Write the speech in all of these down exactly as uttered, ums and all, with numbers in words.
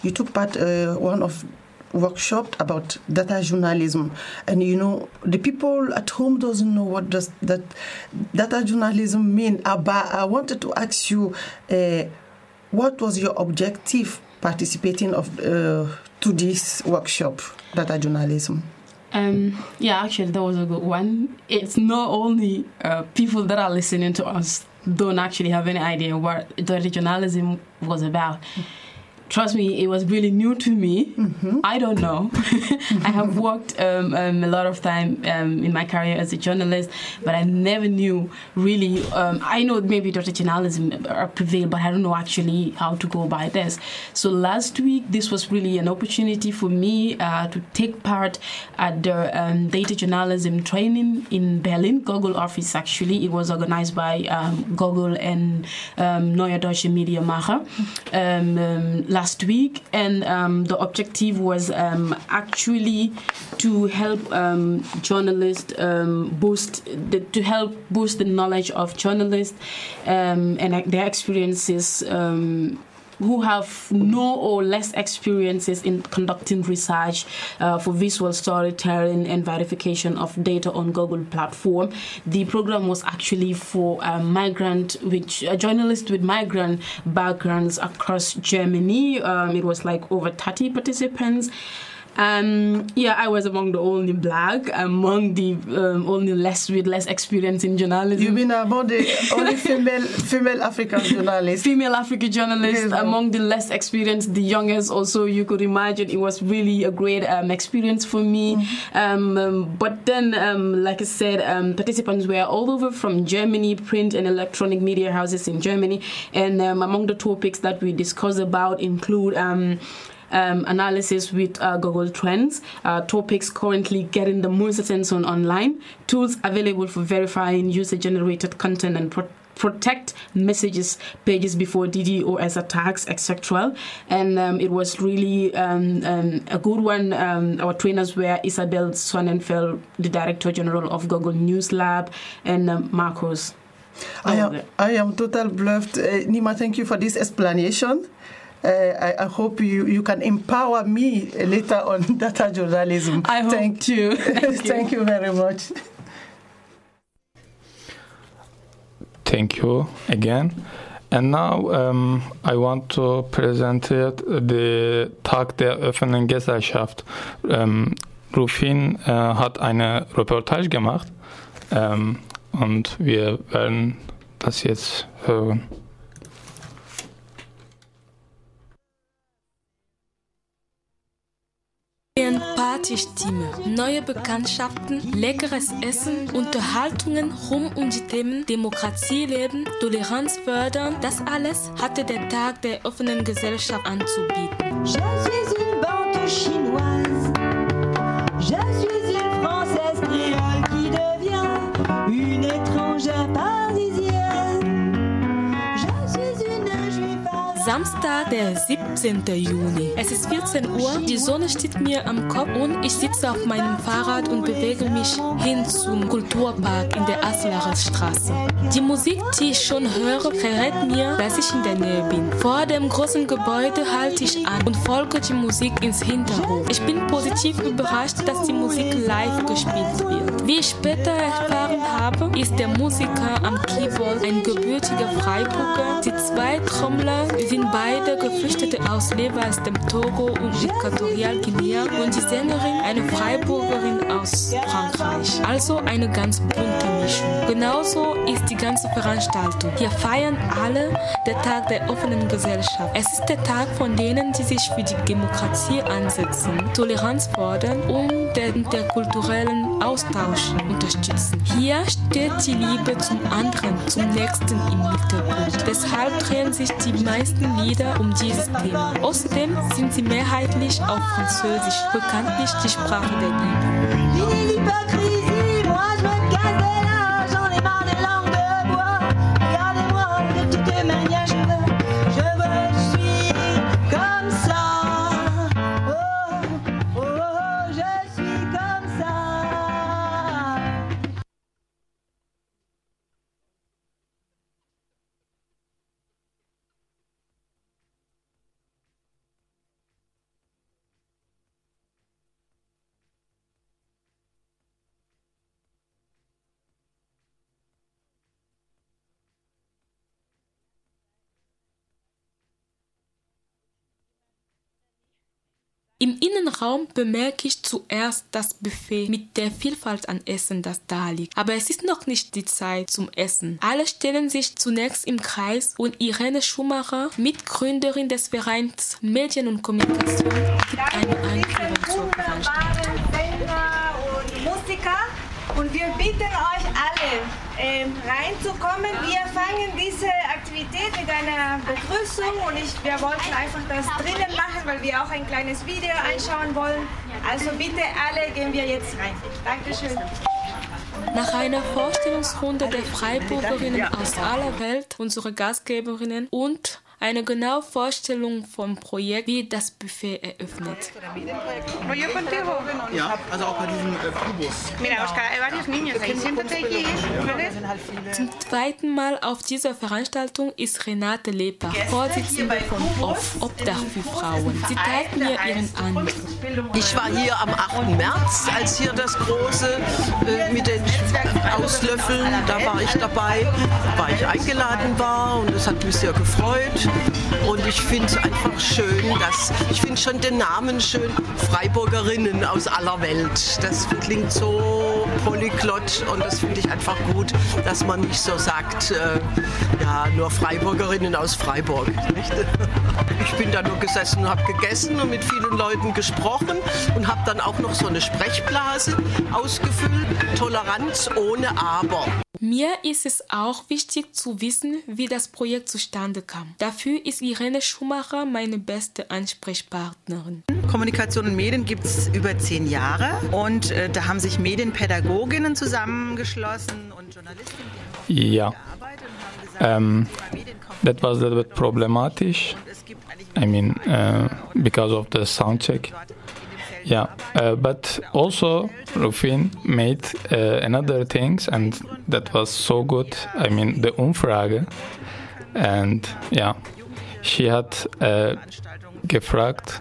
you took part uh, one of workshop about data journalism, and you know the people at home doesn't know what does that data journalism mean. But I wanted to ask you, uh, what was your objective participating of uh, to this workshop, data journalism? Um, yeah, actually, that was a good one. It's not only uh, people that are listening to us don't actually have any idea what data journalism was about. Trust me, it was really new to me. Mm-hmm. I don't know. I have worked um, um, a lot of time um, in my career as a journalist, but I never knew really. Um, I know maybe data journalism are prevail, but I don't know actually how to go by this. So last week, this was really an opportunity for me uh, to take part at the um, data journalism training in Berlin, Google office actually. It was organized by um, Google and um, Neue Deutsche Medienmacher. Um, um, last week, and um, the objective was um, actually to help um, journalists um, boost the, to help boost the knowledge of journalists um, and their experiences um, who have no or less experiences in conducting research uh, for visual storytelling and verification of data on Google platform. The program was actually for uh, migrant, which uh, journalists with migrant backgrounds across Germany. Um, it was like over thirty participants. Um, yeah, I was among the only black, among the um, only less with less experience in journalism. You've been among the only female female African journalist. Female African journalist, yes, among the less experienced, the youngest. Also, you could imagine it was really a great um, experience for me. Mm-hmm. Um, um, but then, um, like I said, um, participants were all over from Germany, print and electronic media houses in Germany, and um, among the topics that we discussed about include. Um, Um, analysis with uh, Google Trends, uh, topics currently getting the most attention online, tools available for verifying user-generated content and pro- protect messages pages before DDoS attacks, et cetera. And um, it was really um, um, a good one. Um, our trainers were Isabel Sonnenfeld, the Director General of Google News Lab, and um, Marcos. I am, I am total bluffed. Uh, Nima, thank you for this explanation. Uh, I, I hope you, you can empower me later on data journalism. I hope Thank too. Thank, Thank you. you very much. Thank you again. And now um, I want to present it, the Tag der offenen Gesellschaft. Um, Rufin uh, hat eine Reportage gemacht um, und wir werden das jetzt hören. Partystimme, neue Bekanntschaften, leckeres Essen, Unterhaltungen rund um die Themen Demokratie leben, Toleranz fördern, das alles hatte der Tag der offenen Gesellschaft anzubieten. Je suis une bantou chinoise, je suis une française créole qui devient une étrangère parisienne. Je suis une juive. Samstag, der siebzehnten Juni. Es ist vierzehn Uhr, die Sonne steht mir am Kopf und ich sitze auf meinem Fahrrad und bewege mich hin zum Kulturpark in der Aslacher Straße. Die Musik, die ich schon höre, verrät mir, dass ich in der Nähe bin. Vor dem großen Gebäude halte ich an und folge die Musik ins Hinterhof. Ich bin positiv überrascht, dass die Musik live gespielt wird. Wie ich später erfahren habe, ist der Musiker am Keyboard ein gebürtiger Freiburger. Die zwei Trommler sind beide Geflüchtete aus jeweils dem Togo und Äquatorialguinea und die Sängerin eine Freiburgerin aus Frankreich. Also eine ganz bunte Mischung. Genauso ist die ganze Veranstaltung. Hier feiern alle den Tag der offenen Gesellschaft. Es ist der Tag von denen, die sich für die Demokratie einsetzen, Toleranz fordern und den interkulturellen Austausch unterstützen. Hier steht die Liebe zum anderen, zum Nächsten im Mittelpunkt. Deshalb drehen sich die meisten Lieder um dieses Thema. Außerdem sind sie mehrheitlich auf Französisch, bekanntlich die Sprache der Liebe. Im Innenraum bemerke ich zuerst das Buffet mit der Vielfalt an Essen, das da liegt. Aber es ist noch nicht die Zeit zum Essen. Alle stellen sich zunächst im Kreis und Irene Schumacher, Mitgründerin des Vereins Medien und Kommunikation, gibt eine Einführung zur Veranstaltung. Sänger und Musiker und wir bitten euch alle äh, reinzukommen. Wir fangen diese Aktivität mit einer Begrüßung und ich, wir wollten einfach das drinnen machen, weil wir auch ein kleines Video einschauen wollen. Also bitte alle gehen wir jetzt rein. Dankeschön. Nach einer Vorstellungsrunde der Freiburgerinnen aus aller Welt, unsere Gastgeberinnen und eine genaue Vorstellung vom Projekt wird das Buffet eröffnet. Ja, also auch bei diesem äh, Kubus. Zum zweiten Mal auf dieser Veranstaltung ist Renate Lepach, Vorsitzende von O F, Obdach für Frauen. Sie teilt mir ihren Eindruck. Ich war hier am achten März, als hier das große äh, mit den Auslöffeln, da war ich dabei, weil ich eingeladen war und es hat mich sehr gefreut. Und ich finde es einfach schön, dass, ich finde schon den Namen schön, Freiburgerinnen aus aller Welt. Das klingt so polyglott und das finde ich einfach gut, dass man nicht so sagt, äh, ja, nur Freiburgerinnen aus Freiburg. Nicht? Ich bin da nur gesessen und habe gegessen und mit vielen Leuten gesprochen und habe dann auch noch so eine Sprechblase ausgefüllt. Toleranz ohne Aber. Mir ist es auch wichtig zu wissen, wie das Projekt zustande kam. Dafür ist Irene Schumacher meine beste Ansprechpartnerin. Kommunikation und Medien gibt es über zehn Jahre und äh, da haben sich Medienpädagoginnen zusammengeschlossen und Journalistinnen, die Ja. gearbeitet und haben gesagt, Um, that was a little bit problematic. I mean, uh, because of the sound check. Yeah, uh, but also Rufin made uh, another things, and that was so good. I mean, the Umfrage, and yeah, she had uh, gefragt,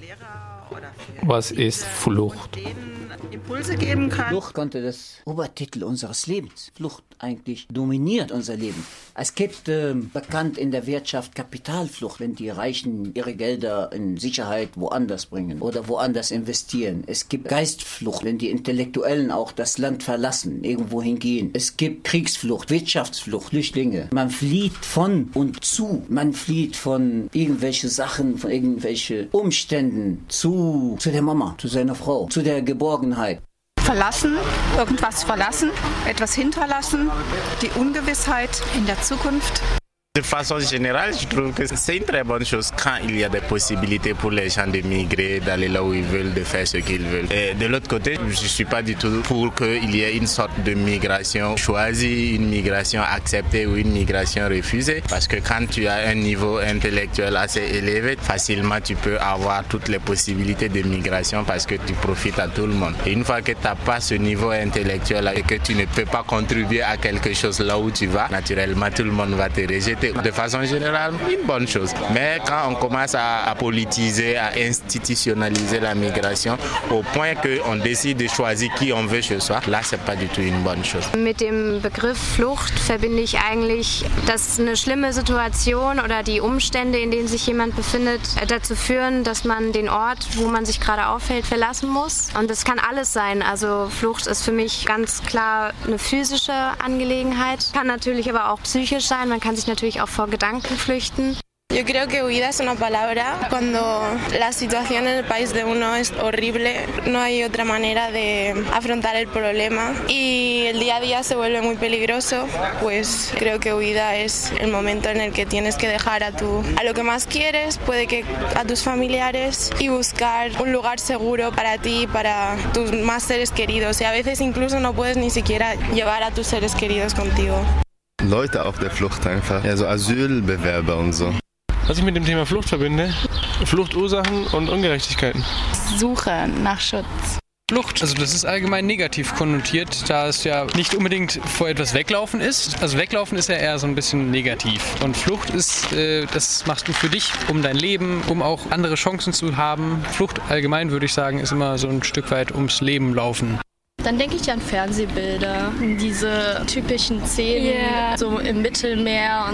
was ist Flucht? Impulse geben kann. Flucht konnte das Obertitel unseres Lebens. Flucht eigentlich dominiert unser Leben. Es gibt äh, bekannt in der Wirtschaft Kapitalflucht, wenn die Reichen ihre Gelder in Sicherheit woanders bringen oder woanders investieren. Es gibt Geistflucht, wenn die Intellektuellen auch das Land verlassen, irgendwo hingehen. Es gibt Kriegsflucht, Wirtschaftsflucht, Flüchtlinge. Man flieht von und zu. Man flieht von irgendwelchen Sachen, von irgendwelchen Umständen zu, zu der Mama, zu seiner Frau, zu der Geborgenheit. Verlassen, irgendwas verlassen, etwas hinterlassen, die Ungewissheit in der Zukunft. De façon générale, je trouve que c'est une très bonne chose quand il y a des possibilités pour les gens de migrer, d'aller là où ils veulent, de faire ce qu'ils veulent. Et de l'autre côté, je ne suis pas du tout pour qu'il y ait une sorte de migration choisie, une migration acceptée ou une migration refusée. Parce que quand tu as un niveau intellectuel assez élevé, facilement tu peux avoir toutes les possibilités de migration parce que tu profites à tout le monde. Et une fois que tu n'as pas ce niveau intellectuel et que tu ne peux pas contribuer à quelque chose là où tu vas, naturellement tout le monde va te rejeter. De façon générale, une bonne chose. Mais quand on commence à, à politiser, à institutionnaliser la migration, au point qu'on décide de choisir qui on veut chez soi, là, c'est pas du tout une bonne chose. Mit dem Begriff Flucht verbinde ich eigentlich, dass eine schlimme Situation oder die Umstände, in denen sich jemand befindet, dazu führen, dass man den Ort, wo man sich gerade aufhält, verlassen muss. Und das kann alles sein. Also Flucht ist für mich ganz klar eine physische Angelegenheit, kann natürlich aber auch psychisch sein. Man kann sich natürlich auch vor Gedanken flüchten. Yo creo que huida es una palabra cuando la situación en el país de uno es horrible, no hay otra manera de afrontar el problema y el día a día se vuelve muy peligroso, pues creo que huida es el momento en el que tienes que dejar a tu a lo que más quieres, puede que a tus familiares y buscar un lugar seguro para ti, para tus más seres queridos y a veces incluso no puedes ni siquiera llevar a tus seres queridos contigo. Leute auf der Flucht einfach, ja so Asylbewerber und so. Was ich mit dem Thema Flucht verbinde, Fluchtursachen und Ungerechtigkeiten. Suche nach Schutz. Flucht, also das ist allgemein negativ konnotiert, da es ja nicht unbedingt vor etwas weglaufen ist. Also weglaufen ist ja eher so ein bisschen negativ. Und Flucht ist, äh, das machst du für dich, um dein Leben, um auch andere Chancen zu haben. Flucht allgemein, würde ich sagen, ist immer so ein Stück weit ums Leben laufen. Dann denke ich an Fernsehbilder, diese typischen Szenen, yeah. so im Mittelmeer und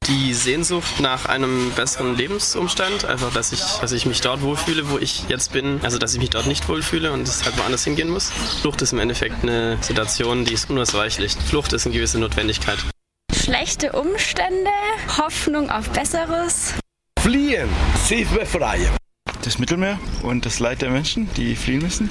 Die Sehnsucht nach einem besseren Lebensumstand, einfach, dass ich, dass ich mich dort wohlfühle, wo ich jetzt bin, also dass ich mich dort nicht wohlfühle und es halt woanders hingehen muss. Flucht ist im Endeffekt eine Situation, die ist unausweichlich. Flucht ist eine gewisse Notwendigkeit. Schlechte Umstände, Hoffnung auf Besseres. Fliehen, sich befreien. Das Mittelmeer und das Leid der Menschen, die fliehen müssen.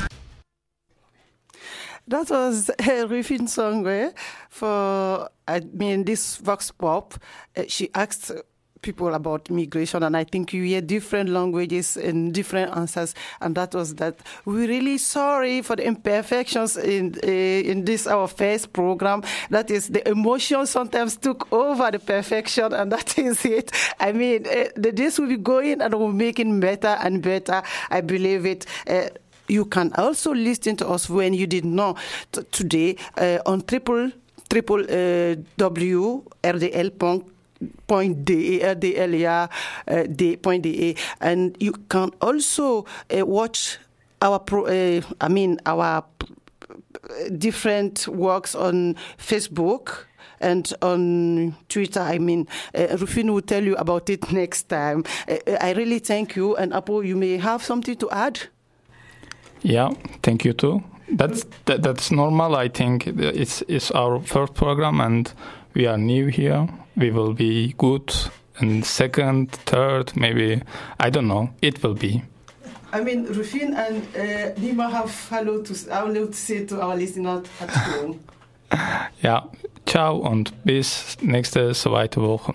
That was a Rufin song eh, for, I mean, this Vox Pop. Uh, she asked people about migration, and I think you hear different languages and different answers, and that was that. We're really sorry for the imperfections in uh, in this our first program. That is, the emotion sometimes took over the perfection, and that is it. I mean, uh, the days will be going and we're making better and better. I believe it. Uh, You can also listen to us when you didn't know t- today uh, on triple triple uh, w r d l point d e r d l ja uh, d point d e, and you can also uh, watch our pro, uh, I mean our different works on Facebook and on Twitter. I mean, uh, Rufin will tell you about it next time. Uh, I really thank you, and Apo, you may have something to add. Yeah, thank you too. That's that, that's normal. I think it's it's our first program and we are new here. We will be good and second, third, maybe I don't know. It will be. I mean, Rufin and uh, Nima have hello to hello to say to our listeners at home. Ja, ciao und bis nächste zweite Woche.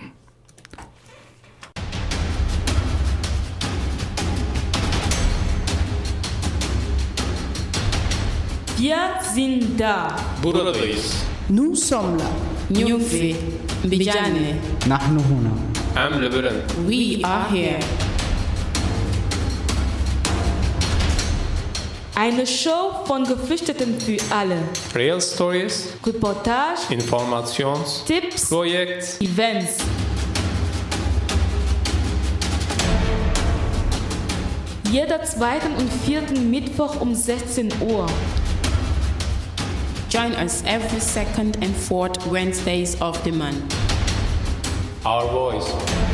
Wir sind da. Buradayız. Nous sommes là. Nyumfi, Mbijane. نحن هنا. عم لبنان. We are here. Eine Show von Geflüchteten für alle. Real Stories. Reportage. Informations. Tipps. Projekt. Events. Jeder zweiten und vierten Mittwoch um sechzehn Uhr. Join us every second and fourth Wednesdays of the month. Our voice.